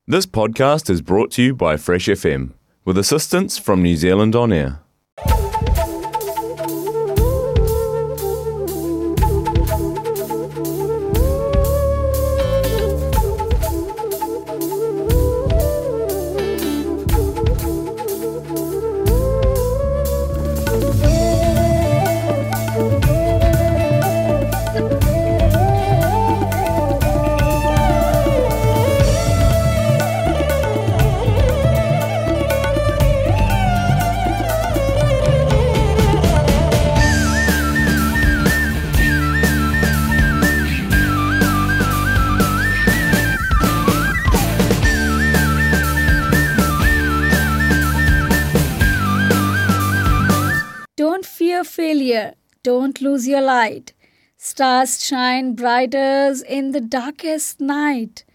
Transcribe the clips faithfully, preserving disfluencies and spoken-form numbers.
This podcast is brought to you by Fresh F M, with assistance from New Zealand On Air. Don't fear failure. Don't lose your light. Stars shine brighter in the darkest night.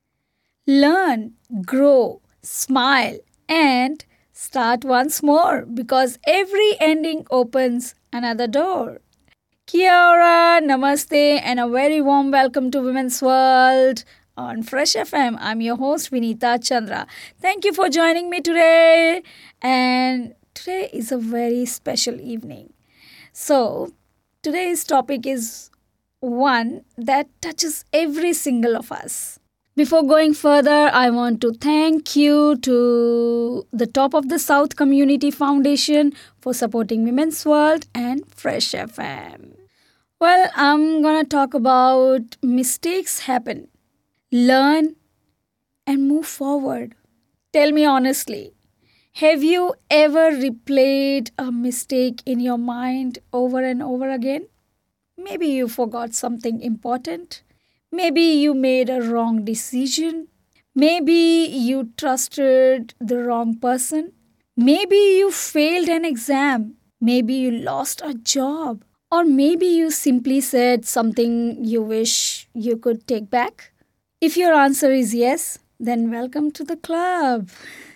Learn, grow, smile, and start once more because every ending opens another door. Kia ora, namaste, and a very warm welcome to Women's World on Fresh F M. I'm your host, Vinita Chandra. Thank you for joining me today. And today is a very special evening. So, today's topic is one that touches every single of us. Before going further, I want to thank you to the Top of the South Community Foundation for supporting Women's World and Fresh F M. Well, I'm going to talk about mistakes happen. Learn and move forward. Tell me honestly, have you ever replayed a mistake in your mind over and over again? Maybe you forgot something important. Maybe you made a wrong decision. Maybe you trusted the wrong person. Maybe you failed an exam. Maybe you lost a job. Or maybe you simply said something you wish you could take back. If your answer is yes, then welcome to the club.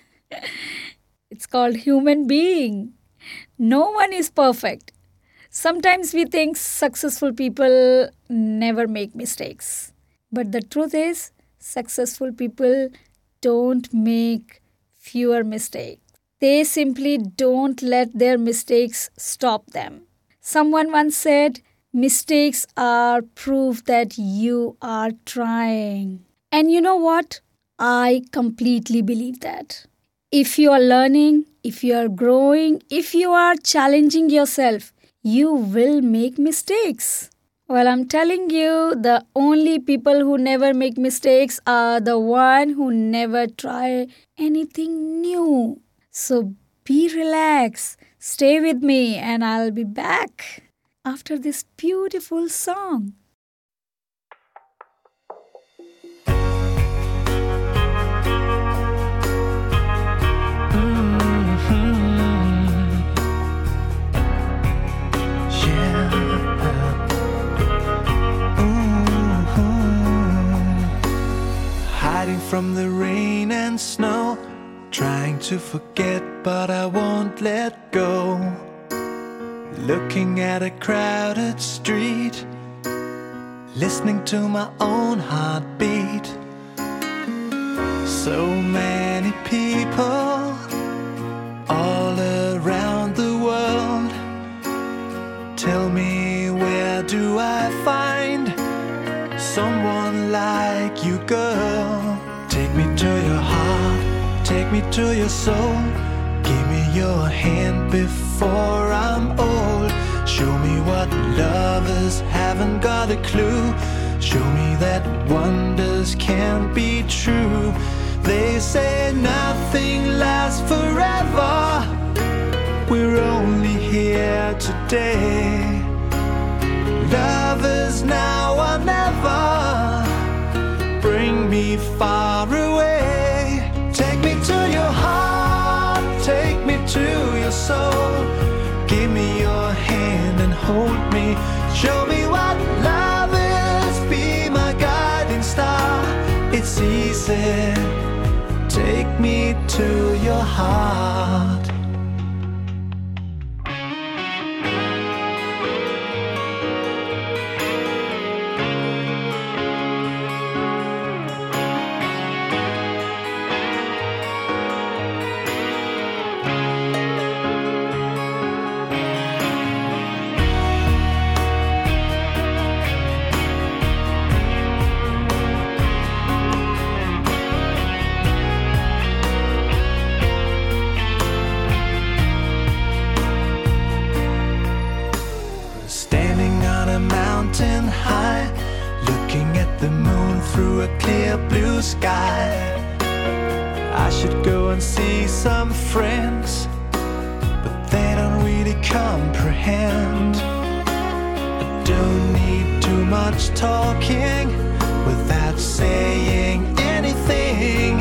It's called human being. No one is perfect. Sometimes we think successful people never make mistakes. But the truth is, successful people don't make fewer mistakes. They simply don't let their mistakes stop them. Someone once said, mistakes are proof that you are trying. And you know what? I completely believe that. If you are learning, if you are growing, if you are challenging yourself, you will make mistakes. Well, I'm telling you, the only people who never make mistakes are the one who never try anything new. So be relaxed, stay with me, and I'll be back after this beautiful song. From the rain and snow, trying to forget, but I won't let go. Looking at a crowded street, listening to my own heartbeat. So many people all around the world. Tell me, where do I find someone like you, girl? Take me to your heart, take me to your soul. Give me your hand before I'm old. Show me what lovers haven't got a clue. Show me that wonders can't be true. They say nothing lasts forever. We're only here today. Love is now or never. Bring me far away. Take me to your heart, take me to your soul. Give me your hand and hold me. Show me what love is, be my guiding star. It's easy, take me to your heart. sky. I should go and see some friends, but they don't really comprehend. I don't need too much talking without saying anything.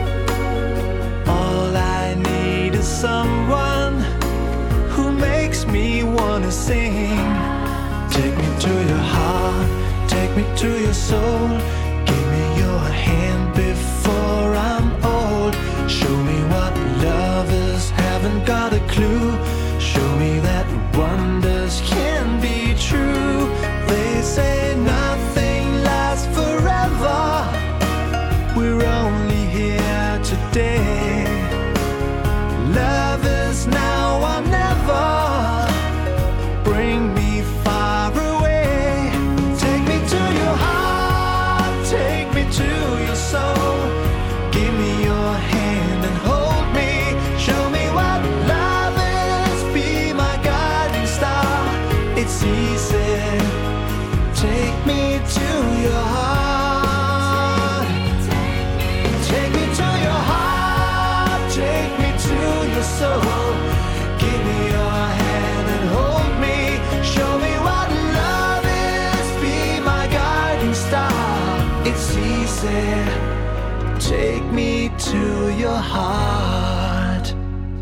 All I need is someone who makes me wanna sing. Take me to your heart, take me to your soul. Give me your hand before I'm old. Show me what lovers haven't got a clue. Show me that wonders can be true. They say nothing lasts forever. We're only here today. Love is now or never. Bring me far away. Take me to your heart, take me to your soul. Give me your hand and hold me. Show me what love is, be my guiding star. It's easy. Take me to your heart. Take me to your heart, take me to your soul. Give me your hand and hold me. Show me what love is, be my guiding star. It's easy. Take me to your heart.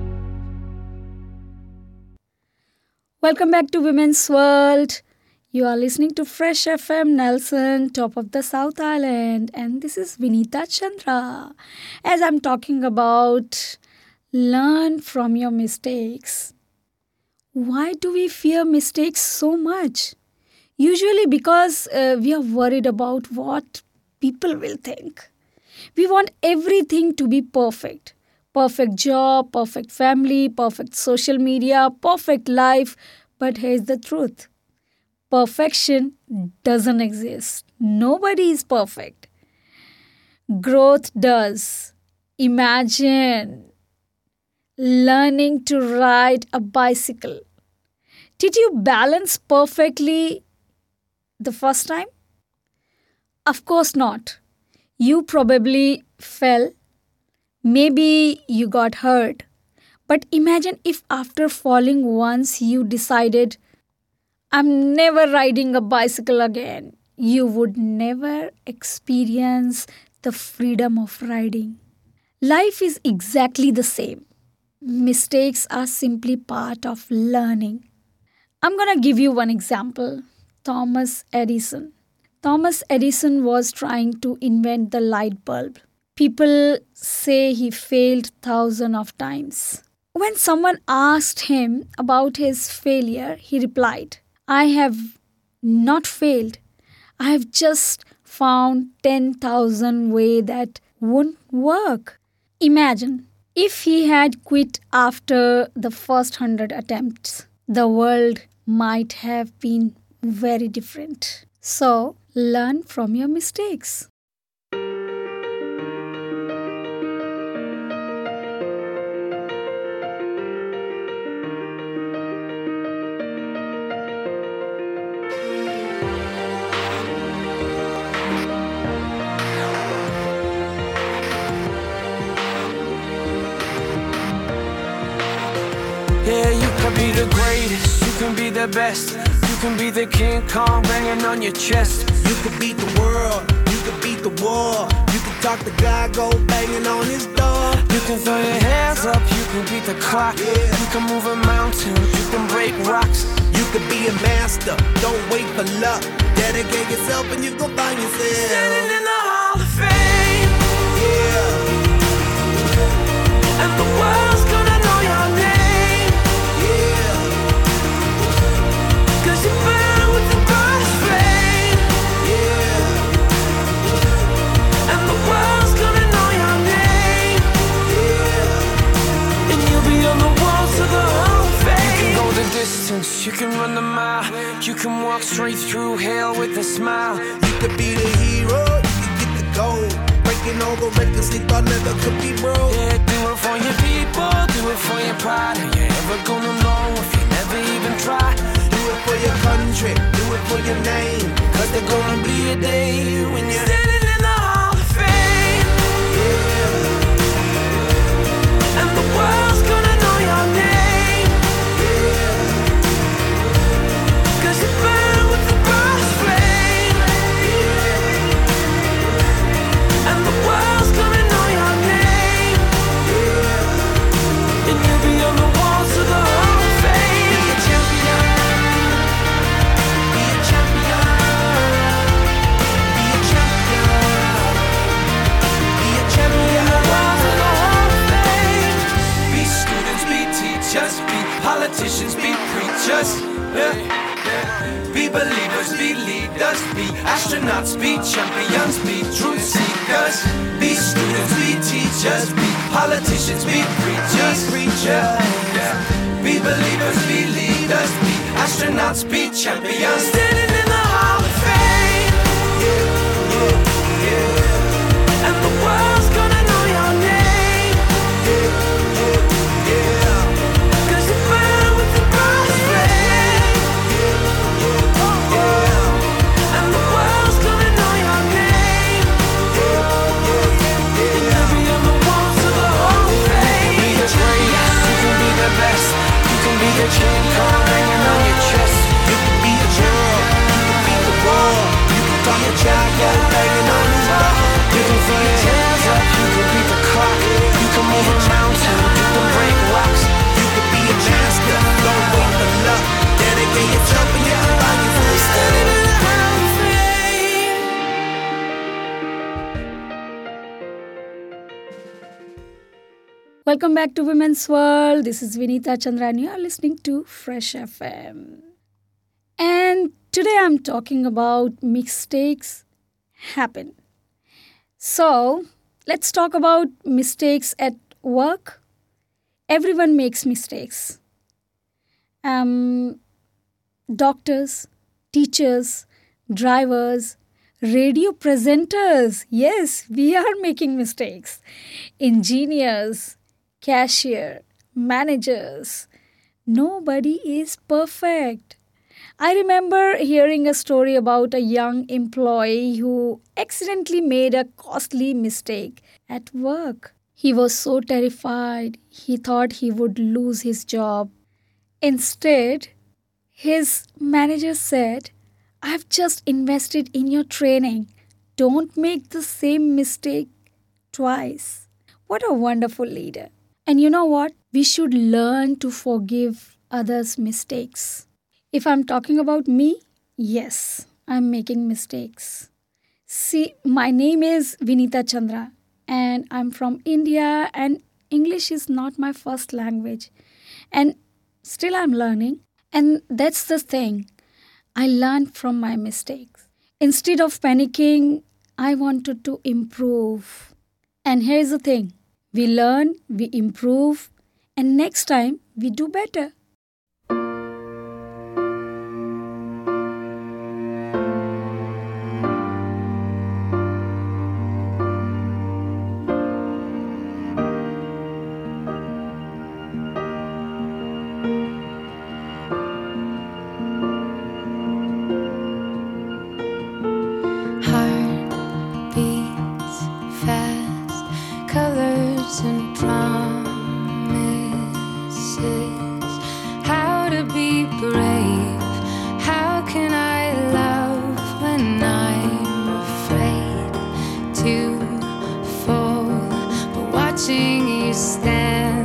Welcome back to Women's World. You are listening to Fresh F M Nelson, top of the South Island, and this is Vinita Chandra. As I'm talking about learn from your mistakes. Why do we fear mistakes so much? Usually because uh, we are worried about what people will think. We want everything to be perfect. Perfect job, perfect family, perfect social media, perfect life. But here's the truth. Perfection doesn't exist. Nobody is perfect. Growth does. Imagine learning to ride a bicycle. Did you balance perfectly the first time? Of course not. You probably fell. Maybe you got hurt. But imagine if after falling once you decided, I'm never riding a bicycle again. You would never experience the freedom of riding. Life is exactly the same. Mistakes are simply part of learning. I'm going to give you one example. Thomas Edison. Thomas Edison was trying to invent the light bulb. People say he failed thousands of times. When someone asked him about his failure, he replied, I have not failed. I have just found ten thousand ways that won't work. Imagine if he had quit after the first hundred attempts. The world might have been very different. So, learn from your mistakes. Yeah, you can be the greatest, you can be the best. You can be the King Kong banging on your chest. You could beat the world, you could beat the war. You can talk to God, go banging on his door. You can throw your hands up, you can beat the clock. Yeah. You can move a mountain, you can break rocks. You could be a master, don't wait for luck. Dedicate yourself and you gon' find yourself Standing in the Hall of Fame. Yeah. And the world's gonna know your name. Yeah. Cause you burn with the brightest flame. Yeah. And the world's gonna know your name. Yeah. And you'll be on the walls of the Hall of Fame. You can go the distance, you can run the mile. You can walk straight through hell with a smile. You could be the hero, you could get the gold. Breaking all the records they thought never could be broke. Yeah, do it for your people, do it for your pride. Are you ever gonna know if you never even try? Do it for your country, do it for your name. Cause there's gonna be a day when you're standing in the Hall of Fame. politicians, be preachers. Yeah, yeah. Be believers, be leaders, be astronauts, be champions, be truth seekers. Be students, be teachers, be politicians, be preachers. Preachers, yeah. Be believers, be leaders, be astronauts, be champions. Standing in the Hall of Fame. Yeah, yeah, yeah. And the world's gonna know your name. Yeah, yeah, yeah. 'Cause you burn with the God's flame. Yeah, yeah. And the world's gonna know your name. Yeah, yeah, yeah. And you'll be on the walls of the Hall of Fame. You can be the greatest, you can be the best. You can be the king, card hanging on your chest. You can be the girl, you can be the war. You can talk your child, banging on the wall. You can throw your hands up, you can beat the clock. You can move a mountain, you can break rocks. You can be a master, don't wait for luck. Dedicate your jump and your life, you fully standing in the Hall of Fame. Welcome back to Women's World. This is Vinita Chandra and you are listening to Fresh F M. And today I'm talking about mistakes happen. So let's talk about mistakes at work. Everyone makes mistakes. Um, doctors, teachers, drivers, radio presenters. Yes, we are making mistakes. Engineers, cashier, managers. Nobody is perfect. I remember hearing a story about a young employee who accidentally made a costly mistake at work. He was so terrified, he thought he would lose his job. Instead, his manager said, "I've just invested in your training. Don't make the same mistake twice." What a wonderful leader. And you know what? We should learn to forgive others' mistakes. If I'm talking about me, yes, I'm making mistakes. See, my name is Vinita Chandra and I'm from India and English is not my first language. And still I'm learning. And that's the thing. I learned from my mistakes. Instead of panicking, I wanted to improve. And here's the thing. We learn, we improve, and next time we do better. And promises, how to be brave, how can I love when I'm afraid to fall, but watching you stand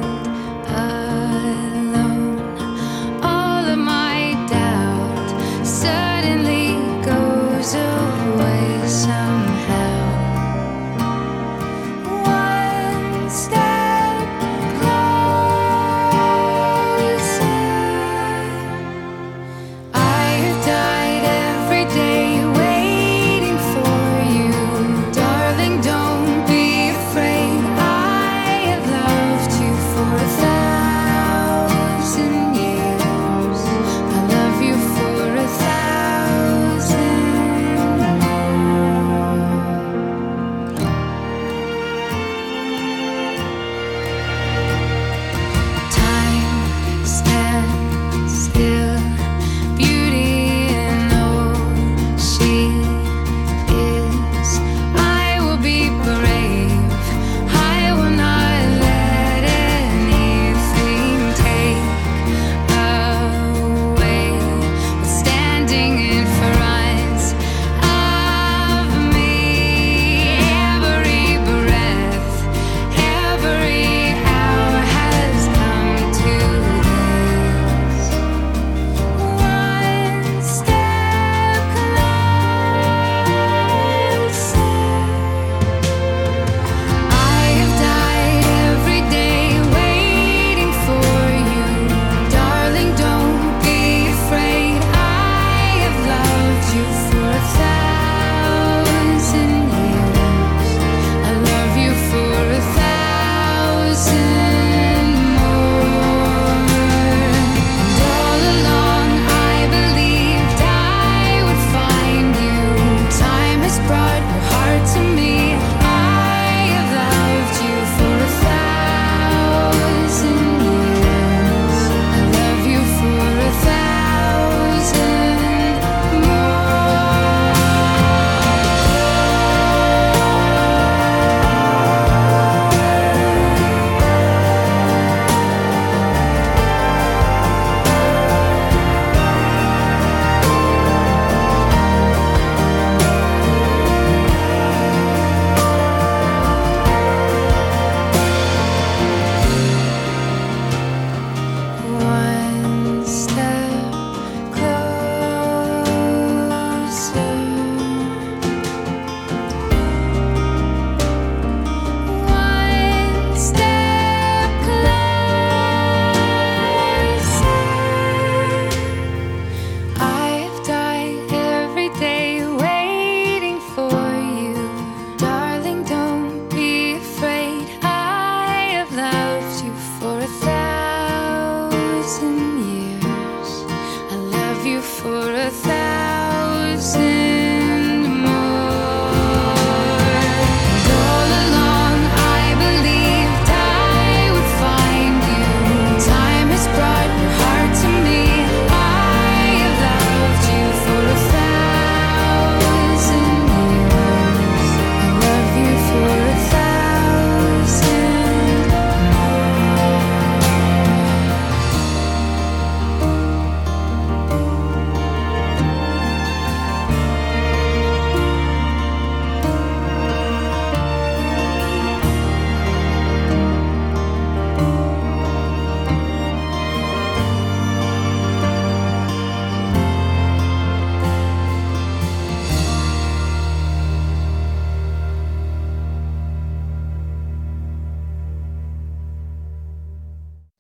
alone, all of my doubt suddenly goes away somehow. I've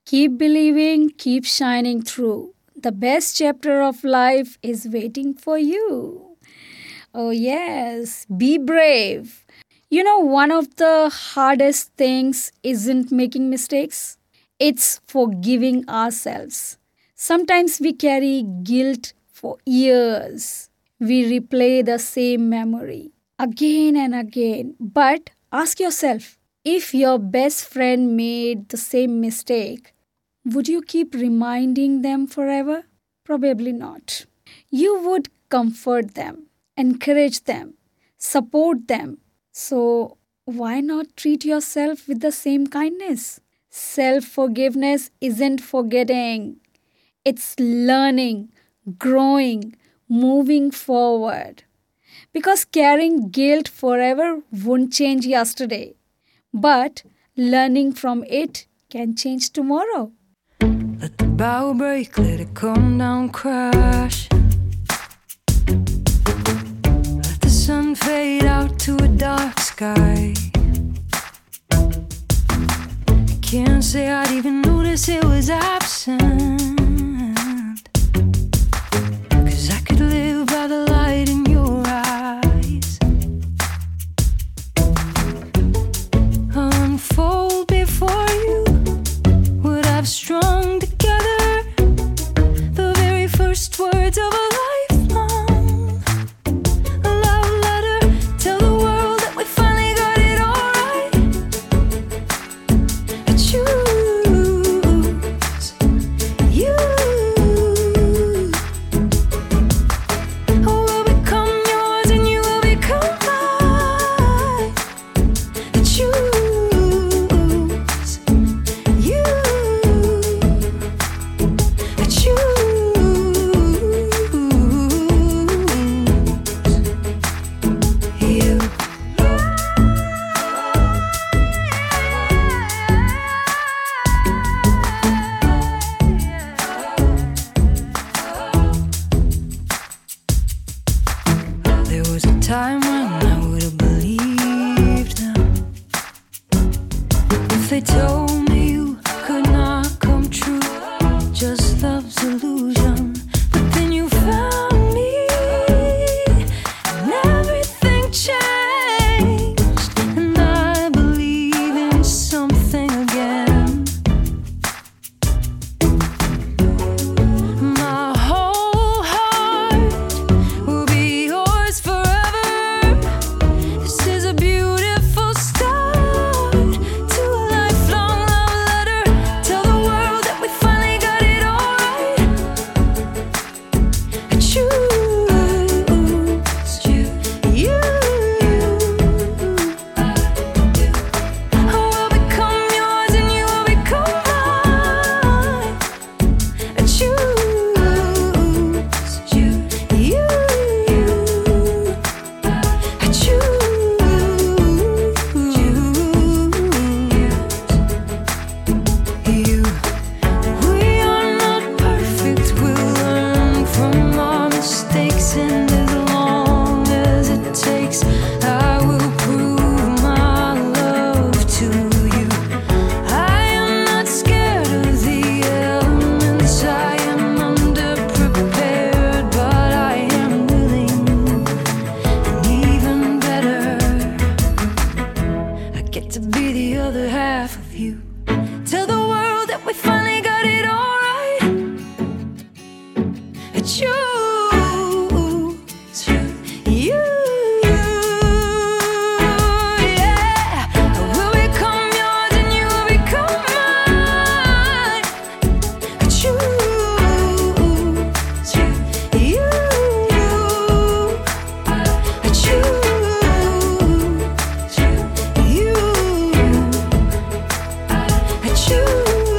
Keep believing, keep shining through. The best chapter of life is waiting for you. Oh, yes, be brave. You know, one of the hardest things isn't making mistakes, it's forgiving ourselves. Sometimes we carry guilt for years. We replay the same memory again and again. But ask yourself, if your best friend made the same mistake, would you keep reminding them forever? Probably not. You would comfort them, encourage them, support them. So, why not treat yourself with the same kindness? Self forgiveness isn't forgetting, it's learning, growing, moving forward. Because carrying guilt forever won't change yesterday, but learning from it can change tomorrow. Let the bow break, let it come down, crash. Let the sun fade out to a dark sky. I can't say I'd even notice it was absent, 'cause I could live by the light in your eyes. Unfold before you what I've strung together, the very first words of a lifelong, a love letter. Tell the world that we finally got it all right. I choose you. I will become yours and you will become mine. I choose you. I choose you. There was a time when I would have believed them if they told me you could not come true. Just love's illusion. But then you found me and everything changed, and I believe in something again. My whole heart will be yours forever. This is a beautiful start to a lifelong love letter. Tell the world that we finally got it all right. I choose you. I will become yours and you will become mine. I choose you. I choose you. We are not perfect, we'll learn from our mistakes, and as long as it takes, I will prove my love to you. I am not scared of the elements, I am underprepared, but I am willing, and even better, I get to be the other half of you. Tell the world that we finally got it all right. I choose you. Yeah. I will become yours and you will become mine. I choose you. I choose you. I choose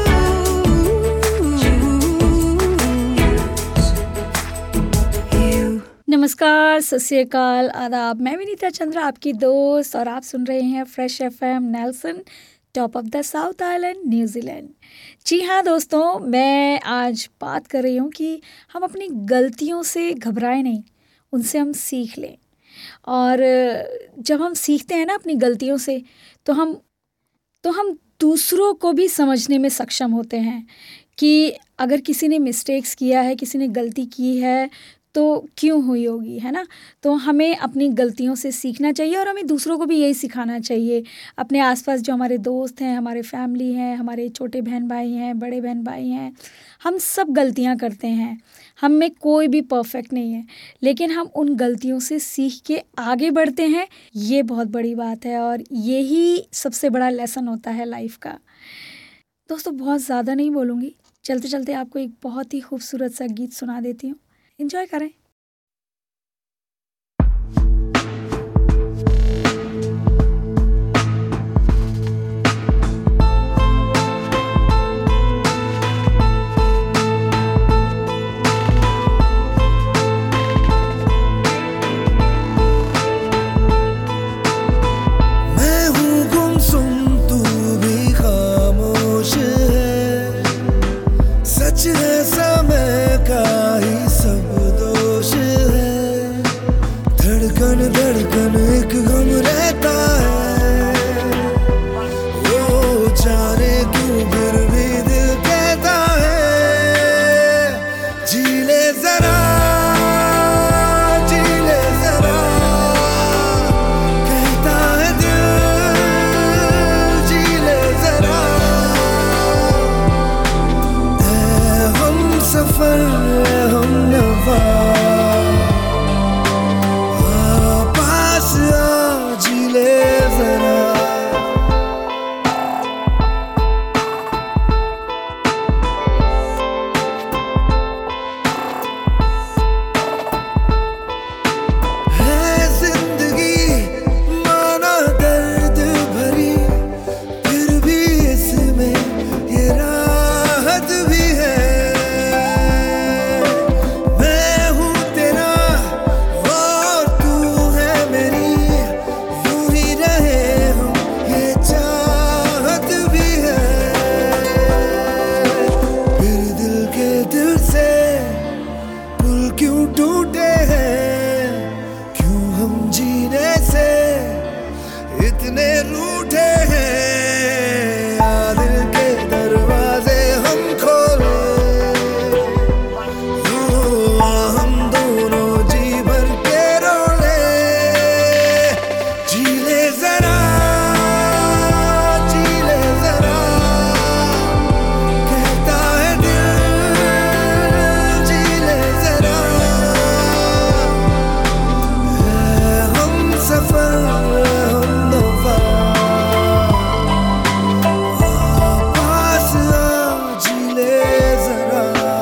you. नमस्कार, सत श्री अकाल, आदाब। मैं विनीता चंद्रा, आपकी दोस्त, और आप सुन रहे हैं fresh FM Nelson, top of the south island, New Zealand. जी हाँ दोस्तों, मैं आज बात कर रही हूँ कि हम अपनी गलतियों से घबराएं नहीं, उनसे हम सीख लें। और जब हम सीखते हैं ना अपनी गलतियों से, तो हम तो हम दूसरों को भी समझने में सक्षम होते हैं कि अगर किसी ने मिस्टेक्स किया है, किसी ने गलती की है तो क्यों हुई होगी, है ना। तो हमें अपनी गलतियों से सीखना चाहिए और हमें दूसरों को भी यही सिखाना चाहिए। अपने आसपास जो हमारे दोस्त हैं, हमारे फैमिली हैं, हमारे छोटे बहन भाई हैं, बड़े बहन भाई हैं, हम सब गलतियां करते हैं। हम में कोई भी परफेक्ट नहीं है, लेकिन हम उन गलतियों से सीख के आगे बढ़ते हैं, ये बहुत बड़ी बात है और यही सबसे बड़ा लेसन होता है लाइफ का। दोस्तों, बहुत ज़्यादा नहीं बोलूँगी, चलते चलते आपको एक बहुत ही खूबसूरत सा गीत सुना देती हूँ, एंजॉय करें। मैं हूँ गुमसुम, तू भी खामोश है, सच है समय का ही सब दोष है। धड़कन धड़कन एक गम रहता है, वो जाने क्यों फिर भी दिल कहता है जी ले जरा, जी ले जरा, कहता है दिल जी ले जरा। ऐ हम सफर हम नवा, आ पास आ जी ले जरा। है जिंदगी माना दर्द भरी, फिर भी इसमें ये राहत भी है। मैं हूँ तेरा और तू है मेरी, यूं ही रहे हम ये चाहत भी है। फिर दिल के दिल से पुल क्यों टूटे हैं, क्यों हम जीने से इतने रूठे हैं। आ दिल के दरवाजे हम खोले, यूं आ हम दोनों जी भर के रोले। जी ले जरा, जी ले जरा, कहता है दिल जी ले जरा। है हम सफर हम नवा, आ पास आ जी ले जरा।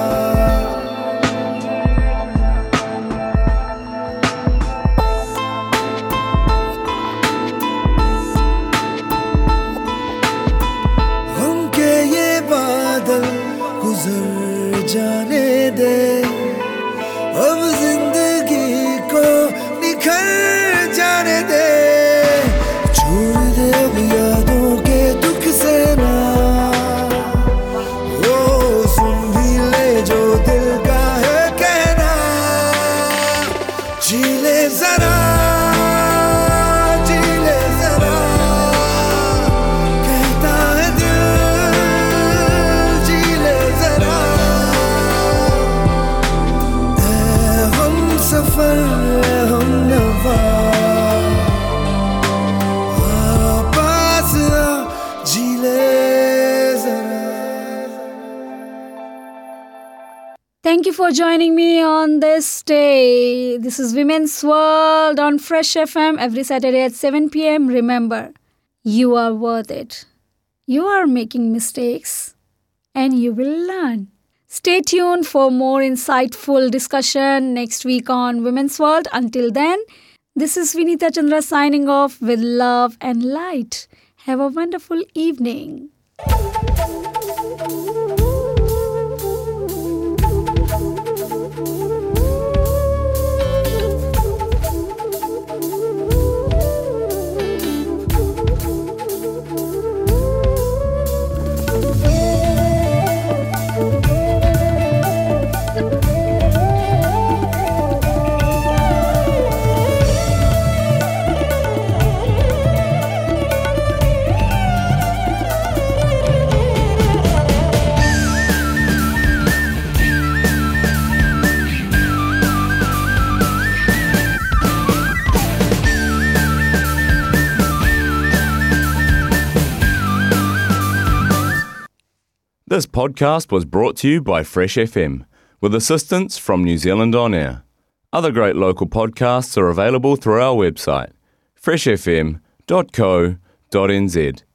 हम के ये बादल गुजर जाने दे, अब जिंदगी को निखर जाने दे। छोड़ दे अब यादों के दुख से ना, वो सुन भी ले जो दिल का है कहना। जी ले जरा, जी ले जरा, कहता है दिल जी ले जरा। ऐ हम सफर हम नवा, आ पास आ जी ले जरा। Thank you for joining me on this day. This is Women's World on Fresh F M every Saturday at seven p m Remember, you are worth it. You are making mistakes and you will learn. Stay tuned for more insightful discussion next week on Women's World. Until then, this is Vinita Chandra signing off with love and light. Have a wonderful evening. This podcast was brought to you by Fresh F M, with assistance from New Zealand On Air. Other great local podcasts are available through our website, fresh f m dot co dot n z.